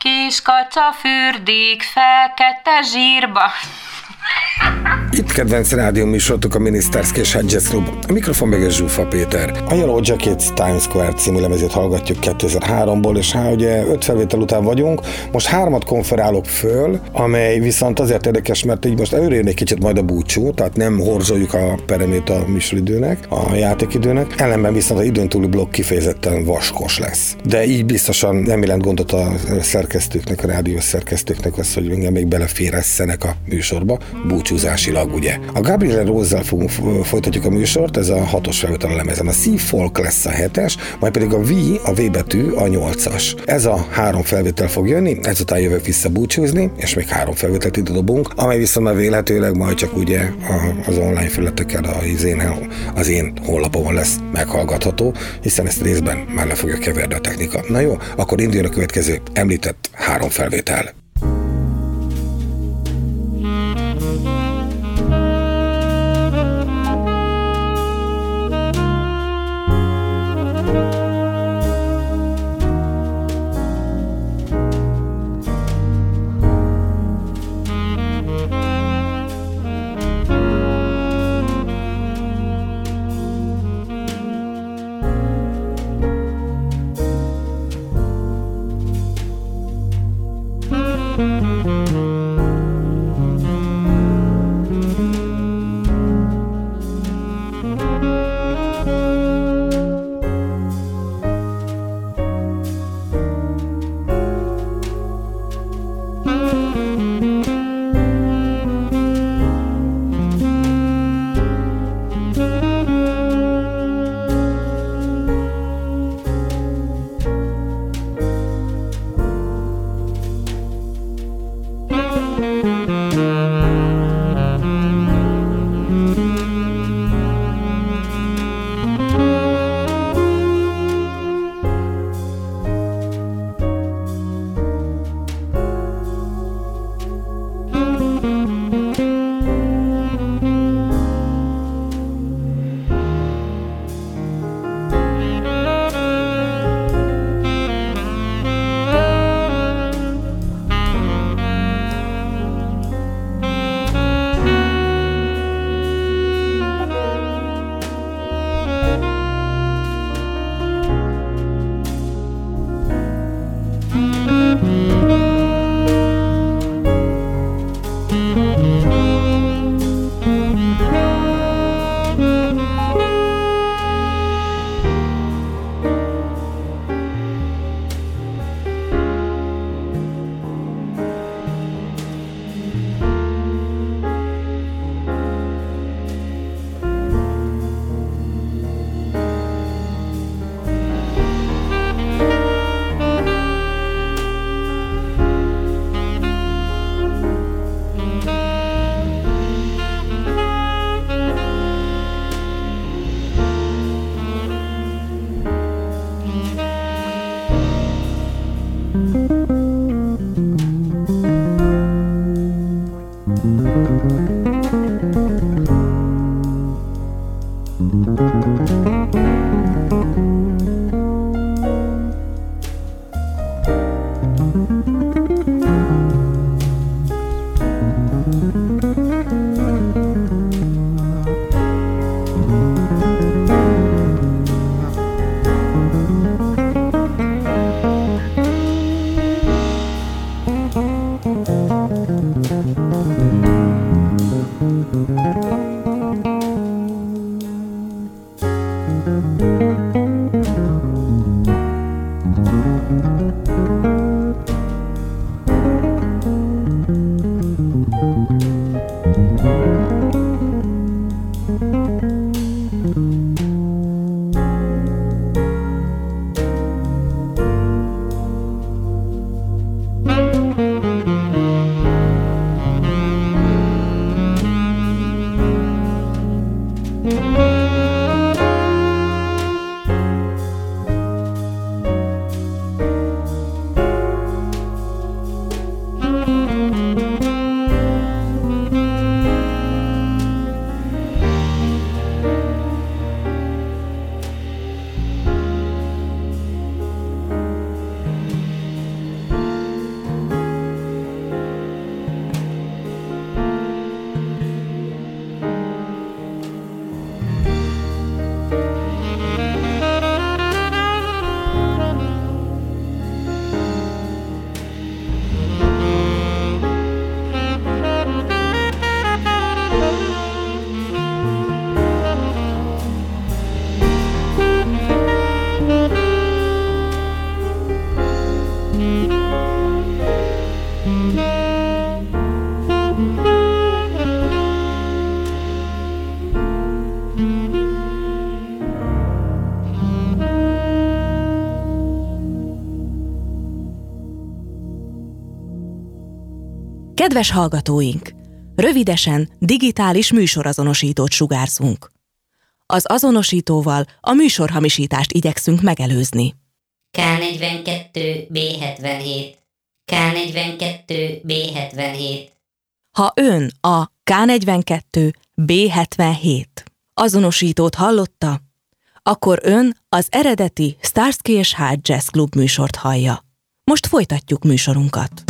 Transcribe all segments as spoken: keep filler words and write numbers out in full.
Kis kacsa fürdik fekete zsírba. Itt kedvenc rádióműsorotok a Minisztárszki és Hedges Klub. A mikrofon meg a Zsúfa Péter. A Yellow Jackets Times Square című lemezét hallgatjuk kétezer-háromból, és hát ugye öt felvétel után vagyunk. Most hármat konferálok föl, amely viszont azért érdekes, mert így most előre jön egy kicsit majd a búcsú, tehát nem horzsoljuk a peremét a műsoridőnek, a játékidőnek. Ellenben viszont az időn túli blokk kifejezetten vaskos lesz. De így biztosan nem jelent gondot a szerkesztőknek, a rádiós szerkesztőknek az, hogy engem még beleféresszenek a műsorba, búcsúzásilag. Ugye. A Gabriele Rose-zal fogunk, folytatjuk a műsort, ez a hatos felvétel a lemezen. A Sea Folk lesz a hetes, majd pedig a V, a V betű a nyolcas. Ez a három felvétel fog jönni, ezután jövök vissza búcsúzni, és még három felvételt ide dobunk, amely viszont már vélhetőleg majd csak ugye az online felületeken, az én, az én honlapomon lesz meghallgatható, hiszen ezt részben már le fogja keverni a technika. Na jó, akkor induljon a következő említett három felvétel. Kedves hallgatóink! Rövidesen digitális műsorazonosítót sugárzunk. Az azonosítóval a műsorhamisítást igyekszünk megelőzni. ká negyvenkettő bé hetvenhét, ká negyvenkettő bé hetvenhét. Ha ön a ká negyvenkettő bé hetvenhét azonosítót hallotta, akkor ön az eredeti Starsky és Hutch Jazz Club műsort hallja. Most folytatjuk műsorunkat.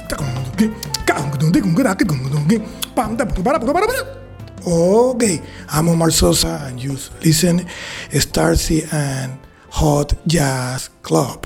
Okay, I'm Omar Sosa and you listen Starsky and Hot Jazz Club.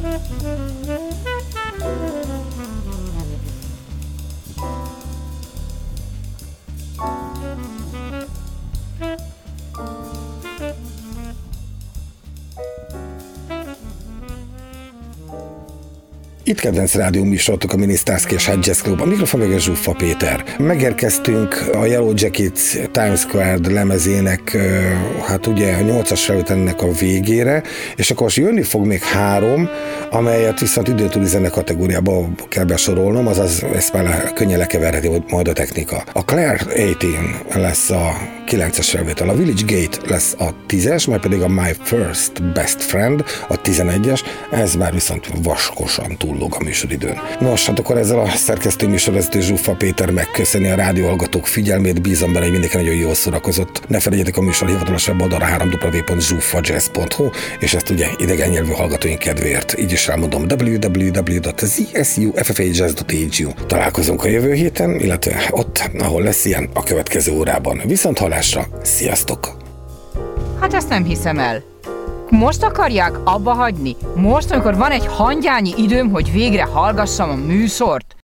Itt kedvenc rádió műsorotok a Minisztárszki és Jazz Club, a mikrofon meg a Zsuffa Péter. Megérkeztünk a Yellow Jackets Times Square lemezének, hát ugye a nyolcas felvételnek a végére, és akkor most jönni fog még három, amelyet viszont időtúli zene kategóriába kell besorolnom, azaz ezt már könnyen lekeverheti majd a technika. A Claire tizenegy lesz a kilences felvétel, a Village Gate lesz a tízes, majd pedig a My First Best Friend a tizenegyes, ez már viszont vaskosan túllóg a műsoridőn. Nos, hát akkor ezzel a szerkesztő műsorvezető Zsuffa Péter megköszöni a rádióhallgatók figyelmét, bízom bele, hogy mindenki nagyon jól szórakozott. Ne felejtjetek a műsor hivatalos weboldalra három w w w pont zsuffa jazz pont h u, és ezt ugye idegen nyelvű hallgatóink kedvéért. Így is elmondom, w w w pont zsuffa pont e u. Találkozunk a jövő héten, illetve ott, ahol lesz ilyen, a következő órában. Viszont hallásra, sziasztok! Hát ezt nem hiszem el. Most akarják abba hagyni? Most, amikor van egy hangyányi időm, hogy végre hallgassam a műsort?